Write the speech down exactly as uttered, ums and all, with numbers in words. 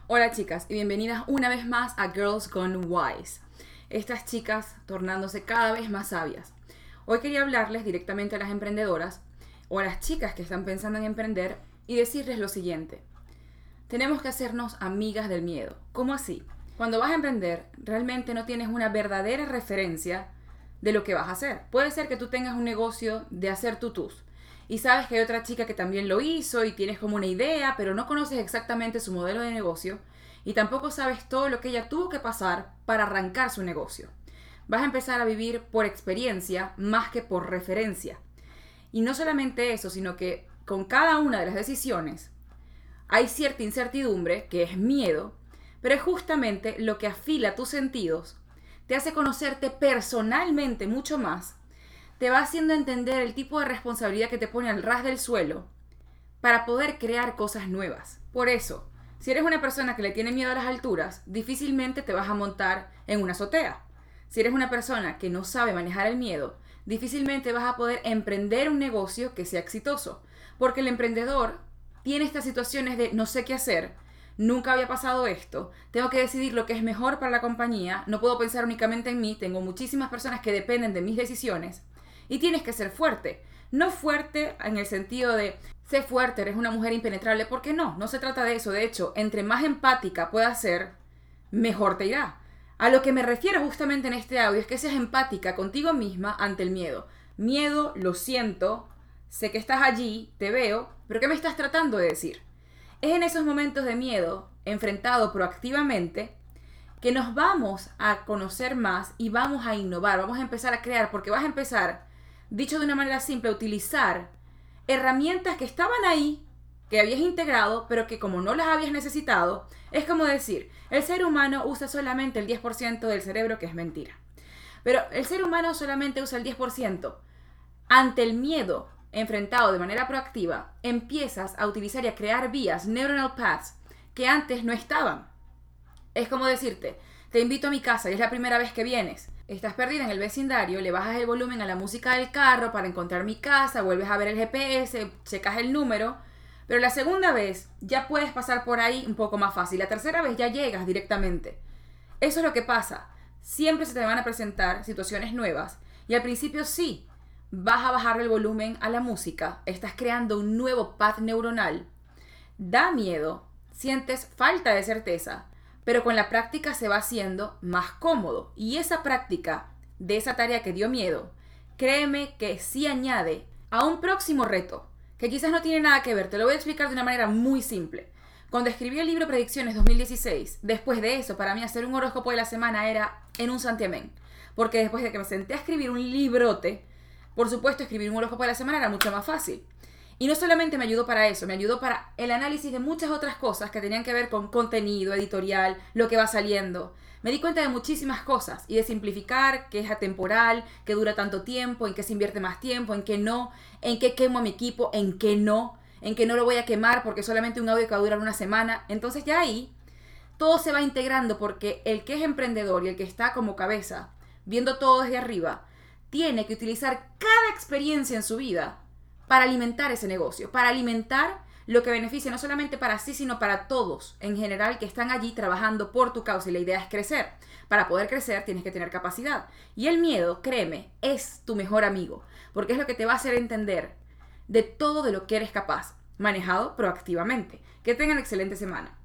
Hola chicas y bienvenidas una vez más a Girls Gone Wise. Estas chicas tornándose cada vez más sabias. Hoy quería hablarles directamente a las emprendedoras o a las chicas que están pensando en emprender y decirles lo siguiente. Tenemos que hacernos amigas del miedo. ¿Cómo así? Cuando vas a emprender, realmente no tienes una verdadera referencia de lo que vas a hacer. Puede ser que tú tengas un negocio de hacer tutús y sabes que hay otra chica que también lo hizo y tienes como una idea, pero no conoces exactamente su modelo de negocio y tampoco sabes todo lo que ella tuvo que pasar para arrancar su negocio. Vas a empezar a vivir por experiencia más que por referencia. Y no solamente eso, sino que con cada una de las decisiones hay cierta incertidumbre, que es miedo, pero es justamente lo que afila tus sentidos, te hace conocerte personalmente mucho más, te va haciendo entender el tipo de responsabilidad que te pone al ras del suelo para poder crear cosas nuevas. Por eso, si eres una persona que le tiene miedo a las alturas, difícilmente te vas a montar en una azotea. Si eres una persona que no sabe manejar el miedo, difícilmente vas a poder emprender un negocio que sea exitoso, porque el emprendedor tiene estas situaciones de no sé qué hacer, nunca había pasado esto, tengo que decidir lo que es mejor para la compañía, no puedo pensar únicamente en mí, tengo muchísimas personas que dependen de mis decisiones y tienes que ser fuerte. No fuerte en el sentido de sé fuerte, eres una mujer impenetrable, porque no, no se trata de eso. De hecho, entre más empática puedas ser, mejor te irá. A lo que me refiero justamente en este audio es que seas empática contigo misma ante el miedo. Miedo, lo siento, sé que estás allí, te veo, pero ¿qué me estás tratando de decir? Es en esos momentos de miedo, enfrentado proactivamente, que nos vamos a conocer más y vamos a innovar, vamos a empezar a crear, porque vas a empezar, dicho de una manera simple, a utilizar herramientas que estaban ahí, que habías integrado, pero que como no las habías necesitado, es como decir, el ser humano usa solamente el diez por ciento del cerebro, que es mentira. Pero el ser humano solamente usa el diez por ciento. Ante el miedo enfrentado de manera proactiva, empiezas a utilizar y a crear vías, neuronal paths, que antes no estaban. Es como decirte, te invito a mi casa y es la primera vez que vienes. Estás perdida en el vecindario, le bajas el volumen a la música del carro para encontrar mi casa, vuelves a ver el G P S, checas el número, pero la segunda vez ya puedes pasar por ahí un poco más fácil. La tercera vez ya llegas directamente. Eso es lo que pasa. Siempre se te van a presentar situaciones nuevas y al principio sí, vas a bajar el volumen a la música, estás creando un nuevo path neuronal. Da miedo, sientes falta de certeza, pero con la práctica se va haciendo más cómodo. Y esa práctica de esa tarea que dio miedo, créeme que sí añade a un próximo reto, que quizás no tiene nada que ver. Te lo voy a explicar de una manera muy simple. Cuando escribí el libro Predicciones dos mil dieciséis, después de eso, para mí hacer un horóscopo de la semana era en un santiamén. Porque después de que me senté a escribir un librote, por supuesto, escribir un horóscopo de la semana era mucho más fácil. Y no solamente me ayudó para eso, me ayudó para el análisis de muchas otras cosas que tenían que ver con contenido, editorial, lo que va saliendo. Me di cuenta de muchísimas cosas y de simplificar, que es atemporal, que dura tanto tiempo, en qué se invierte más tiempo, en qué no, en qué quemo a mi equipo, en qué no, en qué no lo voy a quemar porque solamente un audio que va a durar una semana. Entonces ya ahí todo se va integrando porque el que es emprendedor y el que está como cabeza, viendo todo desde arriba, tiene que utilizar cada experiencia en su vida para alimentar ese negocio, para alimentar lo que beneficia no solamente para sí, sino para todos en general que están allí trabajando por tu causa. Y la idea es crecer. Para poder crecer tienes que tener capacidad. Y el miedo, créeme, es tu mejor amigo, porque es lo que te va a hacer entender de todo de lo que eres capaz, manejado proactivamente. Que tengan excelente semana.